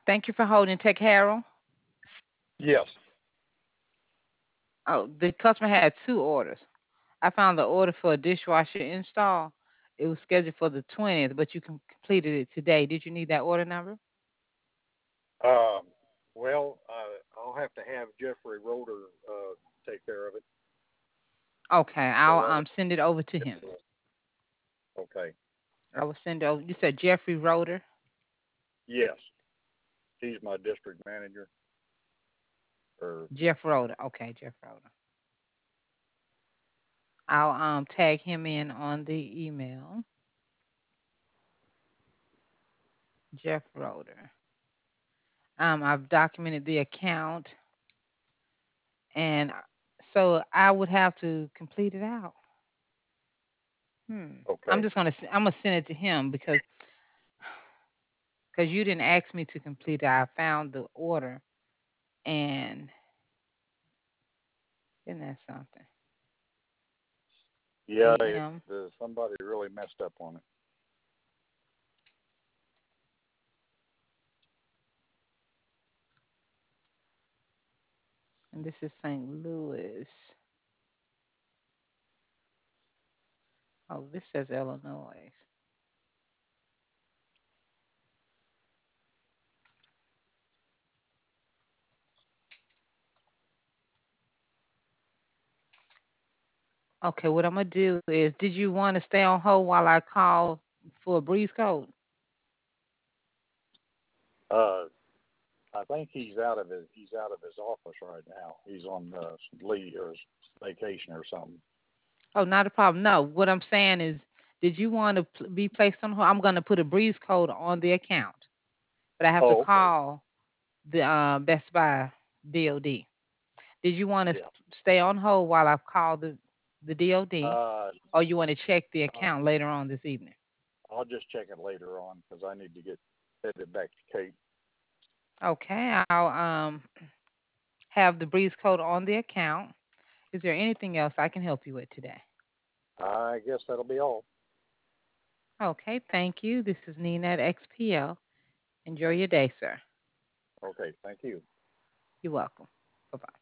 Thank you for holding, Tech Harold. Yes. Oh, the customer had two orders. I found the order for a dishwasher install. It was scheduled for the 20th, but you completed it today. Did you need that order number? Um, well, I'll have to have Jeffrey Roder take care of it. Okay, So I'll I would. send it over to him. Okay. I will send it over. You said Jeffrey Roder. Yes, he's my district manager. Or Jeff Roder. Okay, Jeff Roder. I'll tag him in on the email. Jeff Roder. I've documented the account, and so I would have to complete it out. I'm okay. just gonna send it to him because you didn't ask me to complete it. I found the order, and isn't that something? Yeah, AM, somebody really messed up on it. and this is St. Louis. Oh, this says Illinois. Okay, what I'm gonna do is, did you want to stay on hold while I call for a breeze code? Uh, I think he's out of his office right now. He's on leave or vacation or something. Oh, not a problem. No, what I'm saying is, did you want to be placed on hold? I'm gonna put a breeze code on the account, but I have to Oh, okay. call the Best Buy DOD. Did you want to Yeah. stay on hold while I call the DOD, Uh, or you want to check the uh, account later on this evening? I'll just check it later on because I need to get headed back to Kate. Okay, I'll have the breeze code on the account. Is there anything else I can help you with today? I guess that'll be all. Okay, thank you. This is Nina at XPL. Enjoy your day, sir. Okay. Thank you. You're welcome. Bye bye.